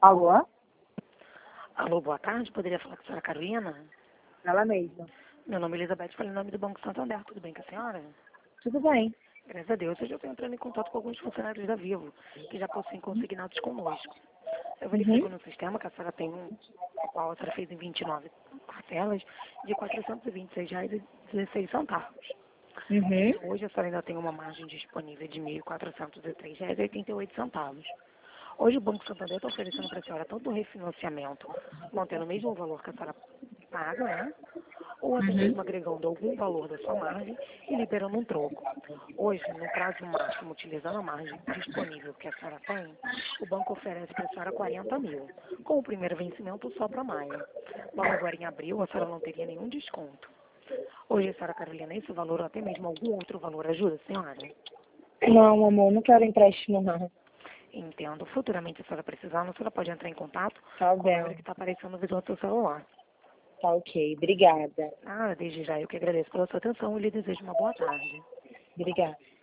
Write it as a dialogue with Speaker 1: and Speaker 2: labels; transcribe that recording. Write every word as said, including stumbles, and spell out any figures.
Speaker 1: Alô?
Speaker 2: Alô, boa tarde. Poderia falar com a senhora Carolina?
Speaker 1: Ela mesma.
Speaker 2: Meu nome é Elizabeth, falei em nome do Banco Santander. Tudo bem com a senhora?
Speaker 1: Tudo bem.
Speaker 2: Graças a Deus. Hoje eu estou entrando em contato com alguns funcionários da Vivo, que já possuem consignados conosco. Eu verifico
Speaker 1: Uhum.
Speaker 2: no sistema que a senhora tem um, a qual a senhora fez em vinte e nove parcelas de quatrocentos e vinte e seis reais e dezesseis centavos.
Speaker 1: Uhum.
Speaker 2: Hoje a senhora ainda tem uma margem disponível de mil quatrocentos e três reais e oitenta e oito centavos. Hoje o Banco Santander está oferecendo para a senhora tanto o refinanciamento, mantendo o mesmo valor que a senhora paga, né? Ou até mesmo
Speaker 1: Uhum.
Speaker 2: agregando algum valor da sua margem e liberando um troco. Hoje, no prazo máximo, utilizando a margem disponível que a senhora tem, o banco oferece para a senhora quarenta mil, com o primeiro vencimento só para maio. Logo agora em abril, a senhora não teria nenhum desconto. Hoje, a senhora Carolina, esse valor ou até mesmo algum outro valor ajuda, senhora?
Speaker 1: Não, amor, não quero empréstimo, não.
Speaker 2: Entendo. Futuramente, se a senhora precisar, a senhora pode entrar em contato
Speaker 1: Tá
Speaker 2: com o número
Speaker 1: bem.
Speaker 2: que está aparecendo no visor do seu celular.
Speaker 1: Tá ok. Obrigada.
Speaker 2: Ah, desde já eu que agradeço pela sua atenção e lhe desejo uma boa tarde.
Speaker 1: Obrigada.